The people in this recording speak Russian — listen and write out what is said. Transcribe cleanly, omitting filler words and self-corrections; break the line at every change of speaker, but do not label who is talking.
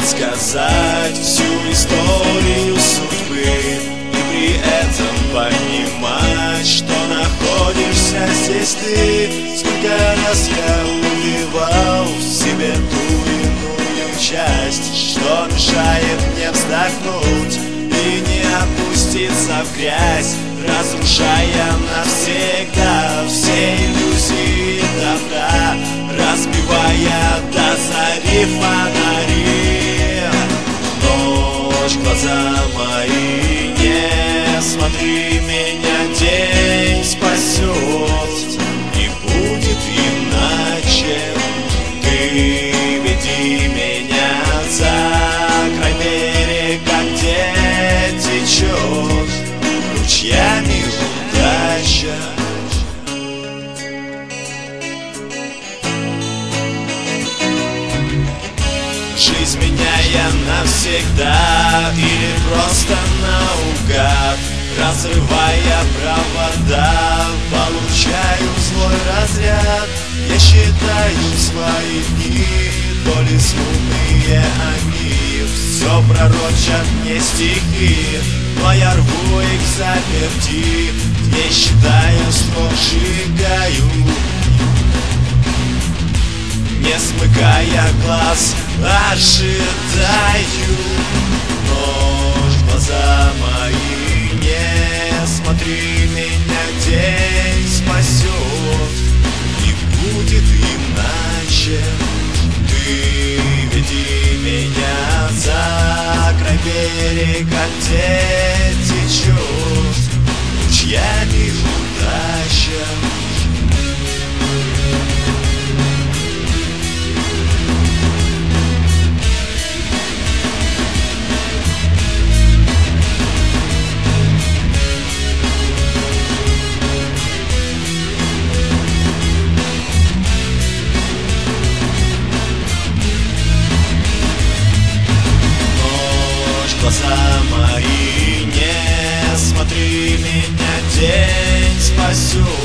рассказать всю историю судьбы и при этом понимать, что находишься здесь ты. Сколько раз я убивал в себе ту иную часть, что мешает мне вздохнуть и не опуститься в грязь, разрушая навсегда все иллюзии добра, разбивая до зари фонари. Ночь, глаза мои, не смотри меня, день спасет, и будет иначе. Ты веди меня за край берега, где течет ручьями удача. Жизнь меняя навсегда или просто наугад, разрывая провода, получаю злой разряд. Я считаю свои дни, то ли смутные они, все пророчат мне стихи, но я рву их заперти, не считаю, строк сжигаю, не смыкая глаз, ожидаю. Ночь, глаза мои, не смотри меня, день спасет, и будет иначе. Ты веди меня за край берега, где течет ручьями удача. Глаза мои, не смотри меня, день спасет,